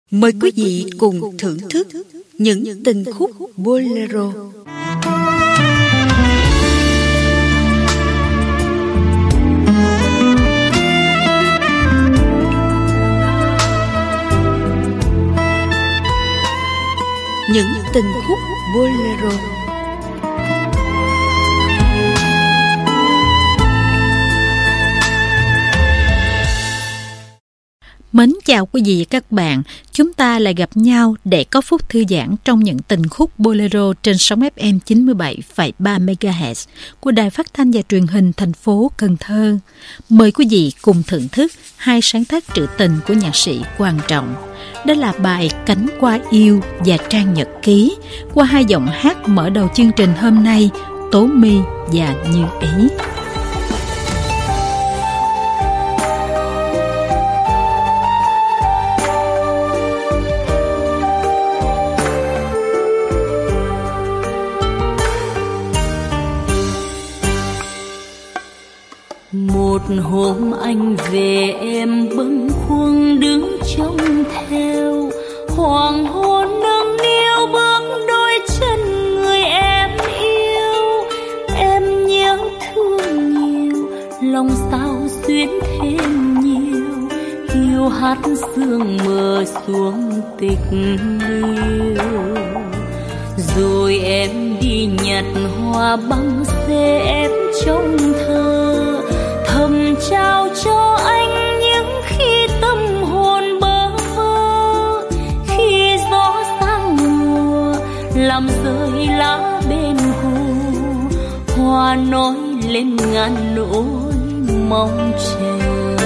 Mời quý vị cùng thưởng thức những tình khúc bolero. Những tình khúc bolero. Mến chào quý vị và các bạn, chúng ta lại gặp nhau để có phút thư giãn trong những tình khúc bolero trên sóng FM 97,3 MHz của Đài Phát thanh và Truyền hình thành phố Cần Thơ. Mời quý vị cùng thưởng thức hai sáng tác trữ tình của nhạc sĩ Quang Trọng. Đó là bài Cánh Qua Yêu và Trang Nhật Ký qua hai giọng hát mở đầu chương trình hôm nay, Tố My và Như Ý. Một hôm anh về em bâng khuâng đứng trông theo, hoàng hôn nâng niu bước đôi chân người em yêu. Em nhớ thương nhiều, lòng sao xuyến thêm nhiều, hiu hắt sương mờ xuống tịch liêu. Rồi em đi nhặt hoa băng xe em trong thơ, thầm trao cho anh những khi tâm hồn bơ vơ. Khi gió sang mùa làm rơi lá bên hồ, hoa nói lên ngàn nỗi mong chờ.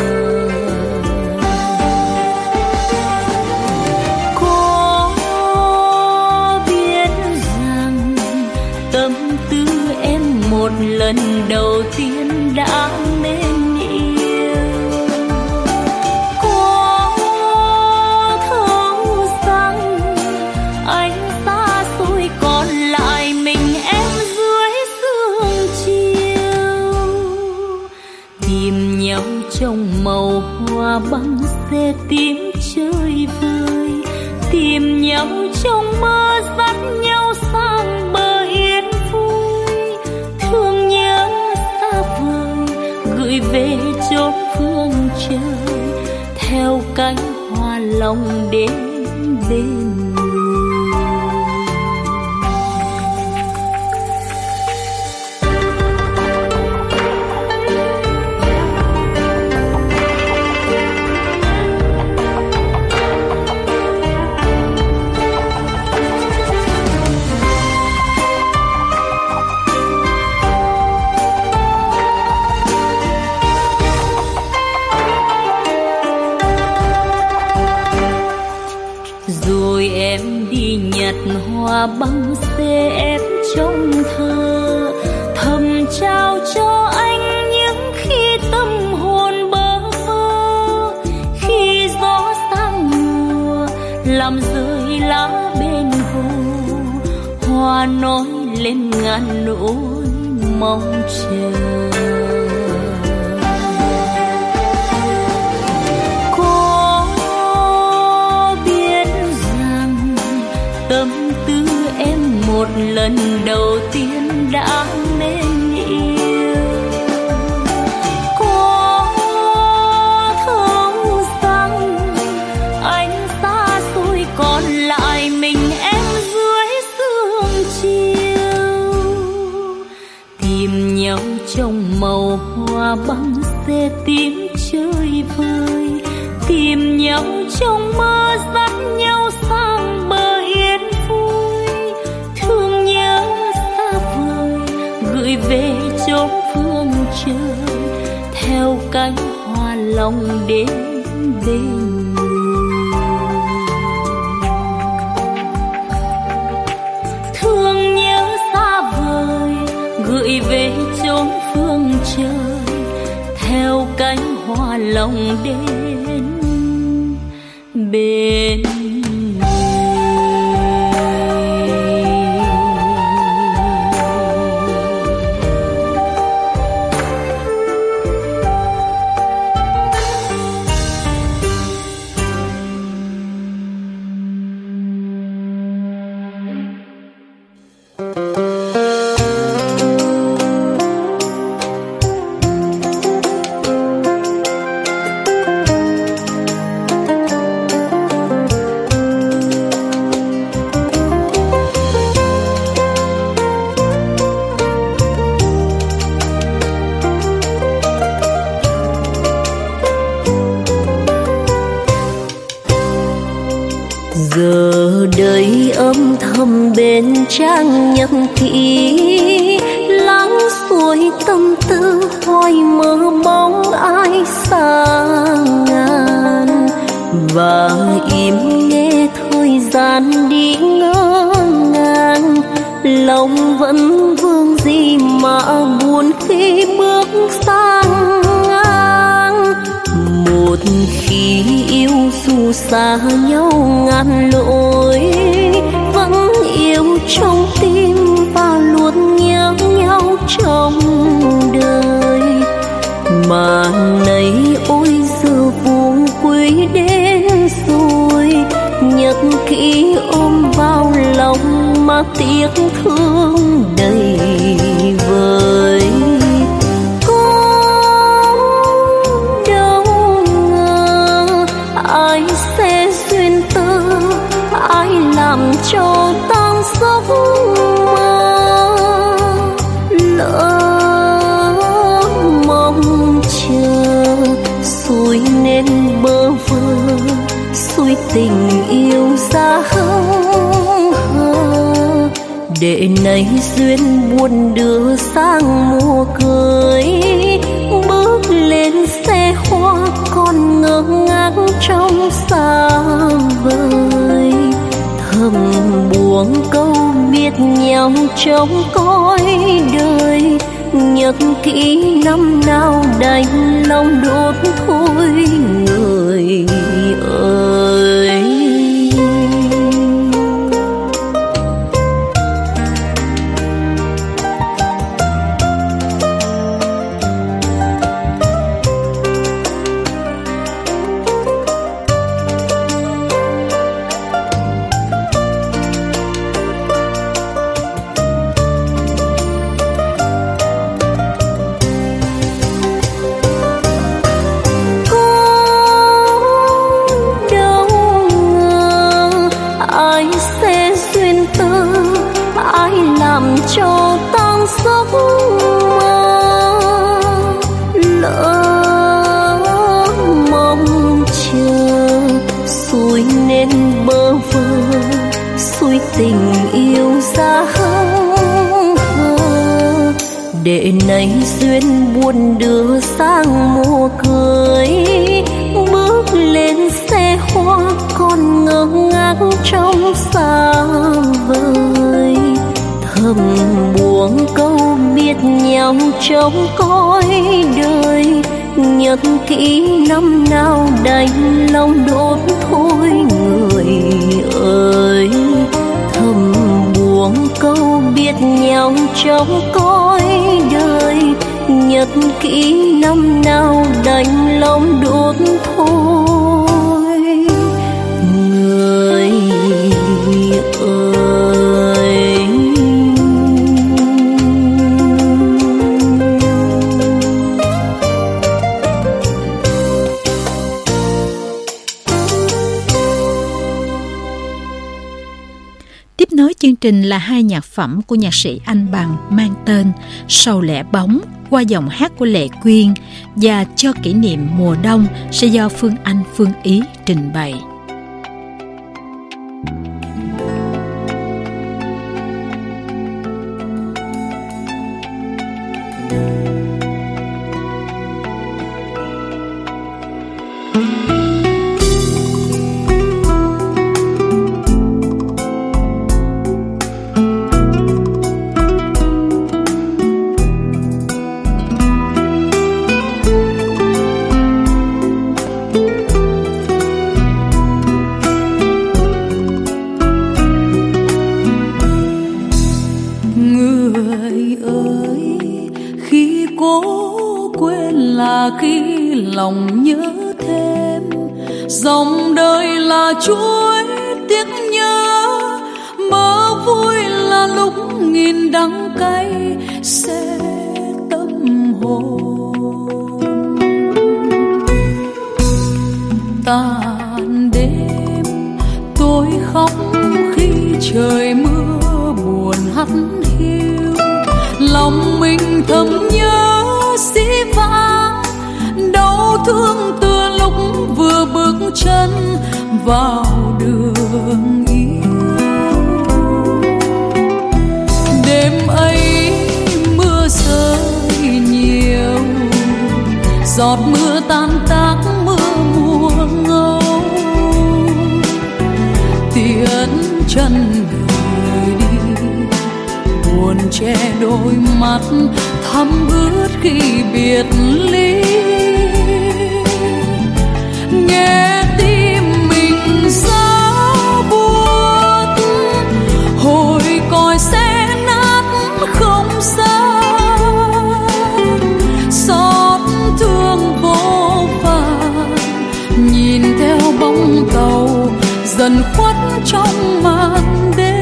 Có biết rằng tâm tư em một lần đầu tiên đã nên yêu. Có thấu rằng anh xa xôi còn lại mình em dưới sương chiều. Tìm nhau trong màu hoa băng xe tím chơi vơi, tìm nhau trong mơ dắt nhau sang bờ yên vui. Thương nhớ xa vời gửi về chốn phương trời, theo cánh hoa lòng đến bên người. Rồi em đi nhặt hoa băng xe em trong thơ, thầm trao cho anh những khi tâm hồn bơ vơ. Khi gió sang mùa làm rơi lá bên hồ, hoa nói lên ngàn nỗi mong chờ. Tâm tư em một lần đầu tiên đã nên yêu. Có thấu rằng anh xa xôi còn lại mình em dưới sương chiều. Tìm nhau trong màu hoa băng xe tím chơi vơi, tìm nhau trong mơ dắt nhau sang bờ yên vui. Thương nhớ xa vời gửi về chốn phương trời, theo cánh hoa lòng đến bên người. Thương nhớ xa vời gửi về chốn phương trời, theo cánh hoa lòng đến bên người. Giờ đây âm thầm bên trang nhật ký, lắng xuôi tâm tư hoài mơ bóng ai xa ngàn, và im nghe thời gian đi ngỡ ngàng. Lòng vẫn vương gì mà buồn khi bước sang ngang. Một khi yêu dù xa nhau ngàn lối, vẫn yêu trong tim và luôn nhớ nhau trong đời. Mà nay ôi giờ vô quý đến rồi, nhật ký ôm vào lòng mà tiếc thương đầy vơi. Ai sẽ duyên tơ, ai làm cho tan giấc mơ. Lỡ mong chờ xuôi nên bơ vơ, xuôi tình yêu xa hững hờ. Để nay duyên buồn đưa sang mùa cưới, bước lên xe hoa còn ngơ ngác trong xa vời. Thầm buông câu biết nhau trong cõi đời, nhật ký năm nào đành lòng đốt thôi người ơi. Cho tan giấc mơ. Lỡ mong chờ xuôi nên bơ vơ, xuôi tình yêu xa hững hờ. Để nay duyên buồn đưa sang mùa cưới, bước lên xe hoa còn ngơ ngác trong xa vời. Thầm buông câu biết nhau trong cõi đời, nhật ký năm nào đành lòng đốt thôi người ơi. Thầm buông câu biết nhau trong cõi đời, nhật ký năm nào đành lòng đốt thôi người ơi. Tiếp nối chương trình là hai nhạc phẩm của nhạc sĩ Anh Bằng mang tên Sầu Lẻ Bóng qua giọng hát của Lệ Quyên và Cho Kỷ Niệm Mùa Đông sẽ do Phương Anh, Phương Ý trình bày. Khi lòng nhớ thêm dòng đời là chuỗi tiếc nhớ, mơ vui là lúc nghìn đắng cay sẽ tâm hồn. Tàn đêm tôi khóc khi trời mưa buồn hắt hiu, lòng mình thầm nhớ dĩ vãng, đau thương từ lúc vừa bước chân vào đường yêu. Đêm ấy mưa rơi nhiều, giọt mưa tan tác mưa mùa ngâu, tiễn chân người đi buồn che đôi mắt thấm ướt khi biệt ly. Nghe tim mình giá buốt, hồi còi xe nát không xa, xót thương vô vàn nhìn theo bóng tàu dần khuất trong màn đêm.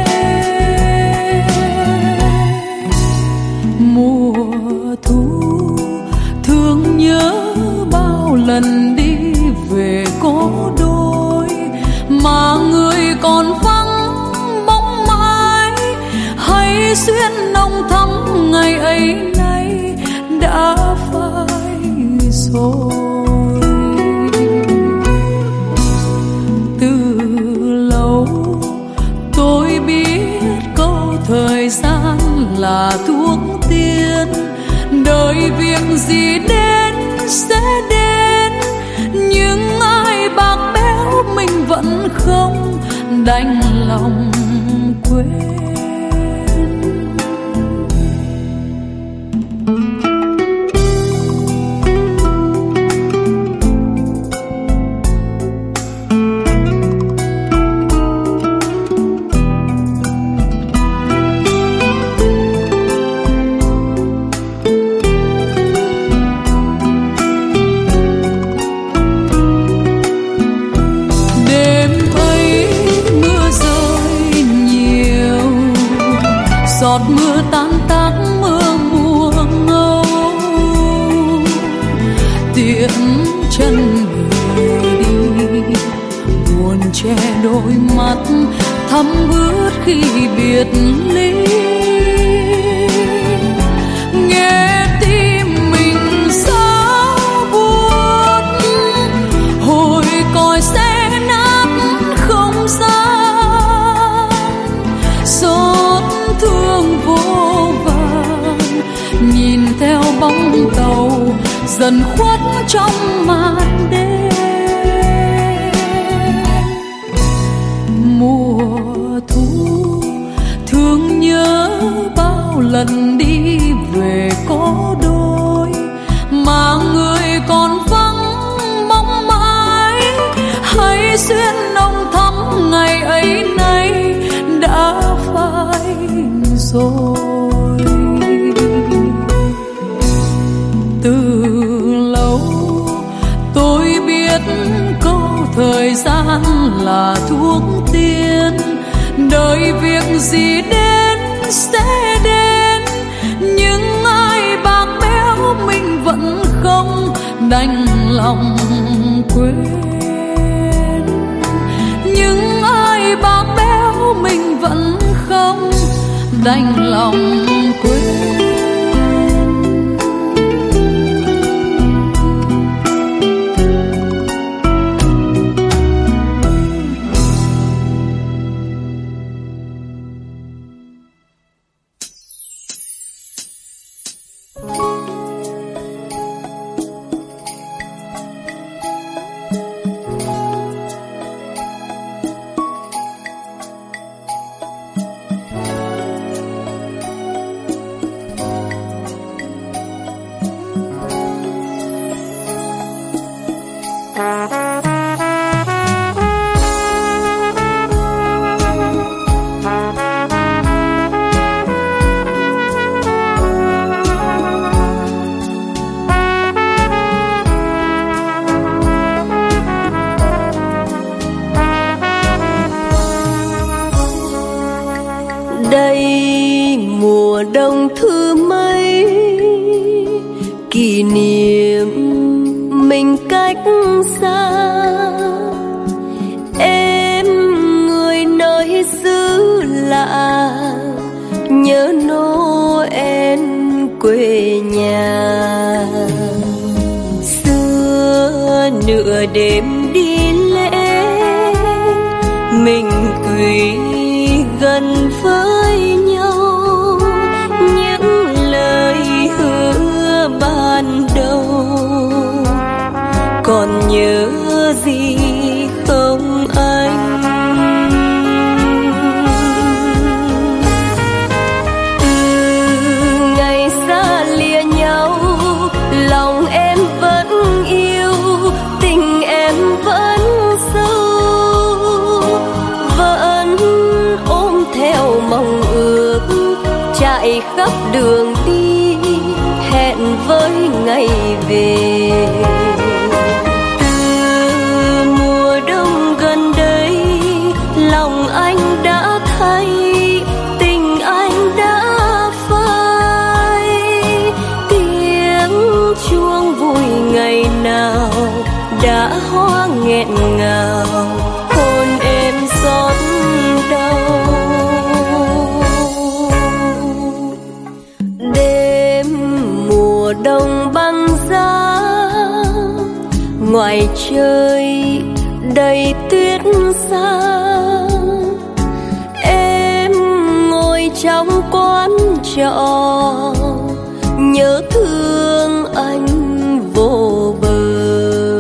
Mùa thu thương nhớ bao lần đi về cô đôi, mà người còn vắng bóng mãi, hay xuyên nồng thắm ngày ấy nay đã phai rồi. Từ lâu tôi biết câu thời gian là thuốc tiên, đời việc gì đến sẽ đến, nhưng ai bạc béo mình vẫn không đành lòng quên. Giọt mưa tan tác mưa mùa ngâu, tiễn chân người đi buồn che đôi mắt thấm ướt khi biệt ly. Nghe tim mình giá buốt, hồi còi xe nát không gian, xót thương vô vàn nhìn theo bóng tàu dần khuất trong màn đêm. Mùa thu thương nhớ bao lần đi về có đôi, mà người còn vắng bóng mãi, hay xuyên nồng thắm ngày ấy nay đã phai rồi. Từ lâu tôi biết câu thời gian là thuốc tiên, đời việc gì đến sẽ đến, nhưng ai bạc béo mình vẫn không đành lòng quên. Nhưng ai bạc béo mình vẫn không đành lòng quên. Đây mùa đông thứ mấy, kỷ niệm mình cách xa. Em người nơi xứ lạ, nhớ Noel quê nhà. Xưa nửa đêm đi lễ, mình quỳ gần với nhau, những lời hứa ban đầu còn nhớ gì không anh? Từ ngày xa lìa nhau, lòng em vẫn yêu, tình em vẫn sâu, vẫn ôm theo mong ước, chạy khắp đường đi, hẹn với ngày về. Từ mùa đông gần đây, lòng anh đã thay, tình anh đã phai. Tiếng chuông vui ngày nào đã hóa nghẹn ngào, hôn em xót đau. Đêm mùa đông băng giá, ngoài trời đầy tuyết xa. Em ngồi trong quán trọ, nhớ thương anh vô bờ.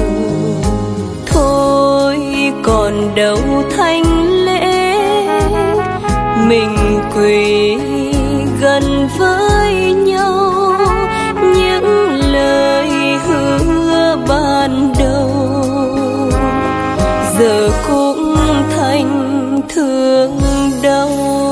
Thôi còn đâu thanh lễ, mình quỳ gần với nhau, những lời hứa ban đầu giờ cũng thành thương đau.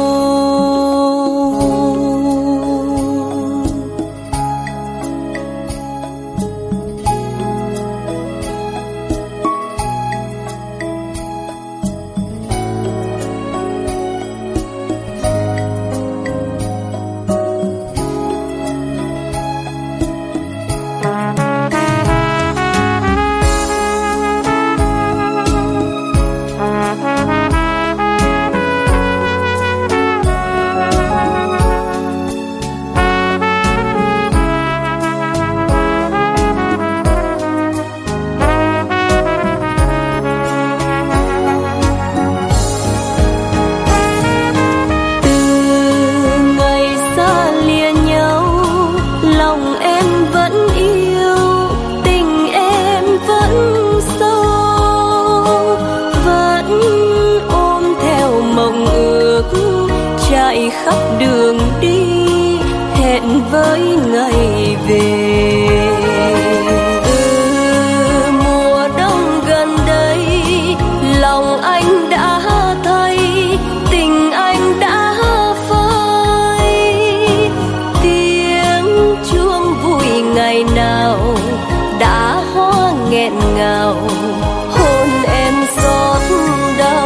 Khắp đường đi, hẹn với ngày về. Từ mùa đông gần đây, lòng anh đã thay, tình anh đã phai. Tiếng chuông vui ngày nào đã hóa nghẹn ngào, hôn em xót đau.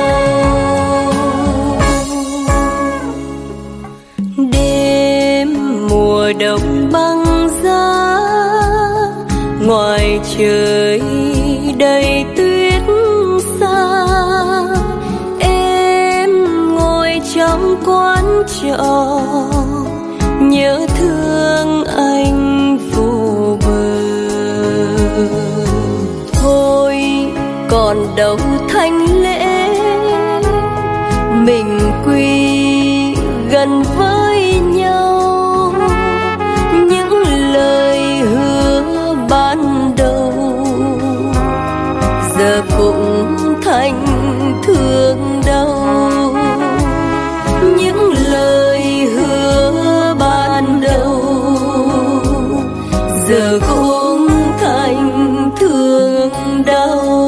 Mùa đông băng giá, ngoài trời đầy tuyết xa. Em ngồi trong quán trọ, nhớ thương anh vô bờ. Thôi còn đâu thanh lễ, mình quy gần với nhau, những lời hứa ban đầu giờ cũng thành thương đau. Những lời hứa ban đầu giờ cũng thành thương đau.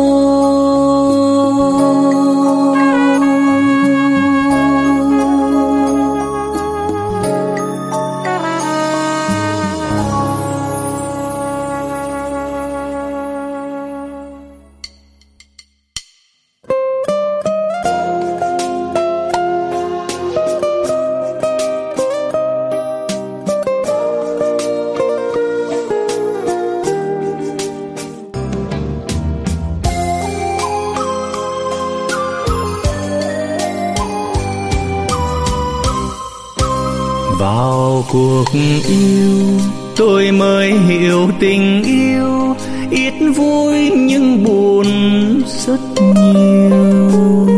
Vào cuộc yêu tôi mới hiểu tình yêu ít vui nhưng buồn rất nhiều.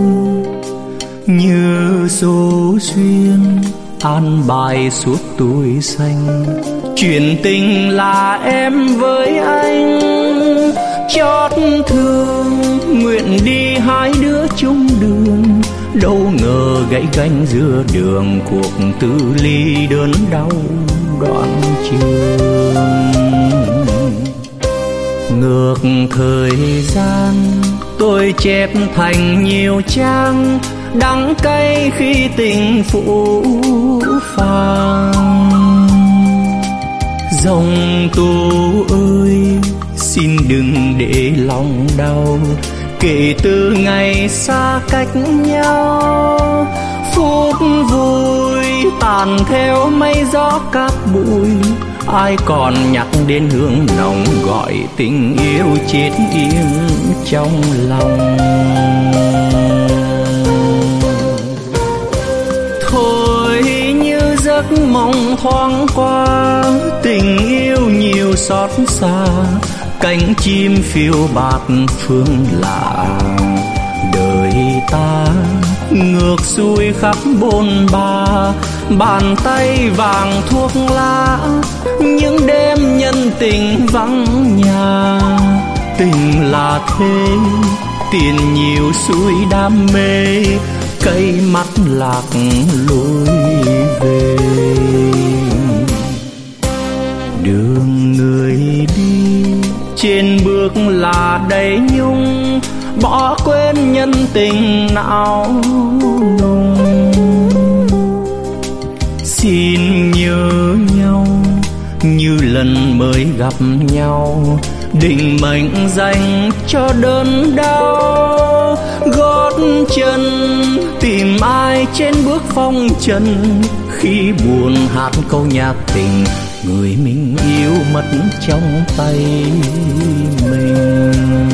Như số duyên an bài suốt tuổi xanh, chuyện tình là em với anh. Chót thương nguyện đi hai đứa chung đường, đâu ngờ gãy gánh giữa đường, cuộc tư ly đớn đau đoạn trường. Ngược thời gian tôi chép thành nhiều trang, đắng cay khi tình phũ phàng. Dòng tố ơi xin đừng để lòng đau, kể từ ngày xa cách nhau. Phút vui tàn theo mây gió cát bụi, ai còn nhắc đến hương nồng gọi tình yêu chết im trong lòng. Thôi như giấc mộng thoáng qua, tình yêu nhiều xót xa, cánh chim phiêu bạt phương lạ. Đời ta ngược xuôi khắp bôn ba, bàn tay vàng thuốc lá, những đêm nhân tình vắng nhà. Tình là thế, tiền nhiều xuôi đam mê, cây mắt lạc lối về. Đường người đi trên bước là đầy nhung, bỏ quên nhân tình não nung. Xin nhớ nhau như lần mới gặp nhau, định mệnh dành cho đớn đau. Gót chân tìm ai trên bước phong trần, khi buồn hát câu nhạc tình, người mình yêu mất trong tay mình.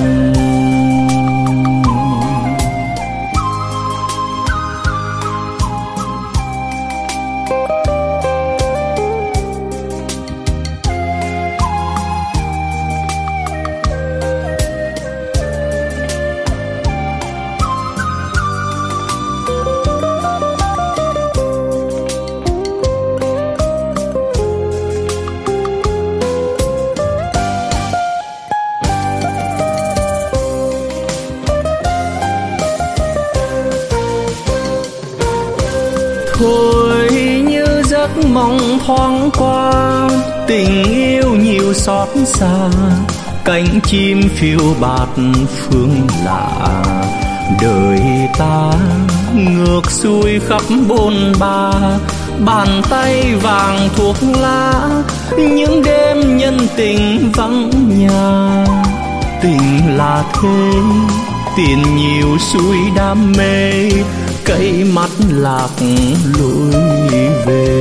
Thôi như giấc mộng thoáng qua, tình yêu nhiều xót xa, cánh chim phiêu bạt phương lạ. Đời ta ngược xuôi khắp bôn ba, bàn tay vàng thuốc lá, những đêm nhân tình vắng nhà. Tình là thế, tiền nhiều xuôi đam mê, cây mắt lạc lối về.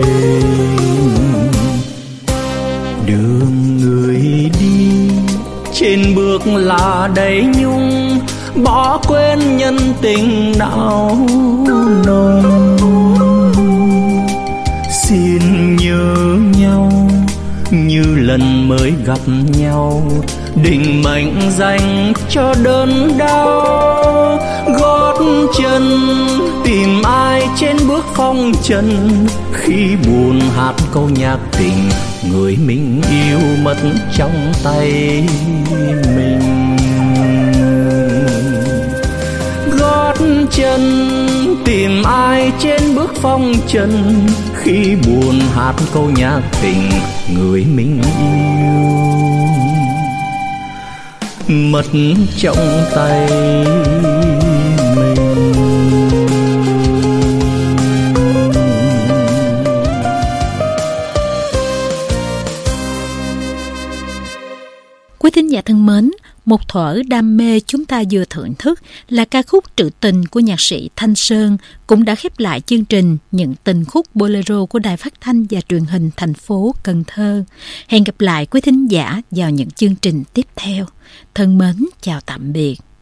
Đường người đi trên bước là đầy nhung, bỏ quên nhân tình não nồng. Xin nhớ nhau như lần mới gặp nhau, định mệnh dành cho đớn đau. Gót chân tìm ai trên bước phong trần, khi buồn hát câu nhạc tình, người mình yêu mất trong tay mình. Gót chân tìm ai trên bước phong trần, khi buồn hát câu nhạc tình, người mình yêu mất trong tay mình. Quý thính giả thân mến, một thuở đam mê chúng ta vừa thưởng thức là ca khúc Trữ Tình của nhạc sĩ Thanh Sơn, cũng đã khép lại chương trình Những Tình Khúc Bolero của Đài Phát Thanh và Truyền hình thành phố Cần Thơ. Hẹn gặp lại quý thính giả vào những chương trình tiếp theo. Thân mến, chào tạm biệt.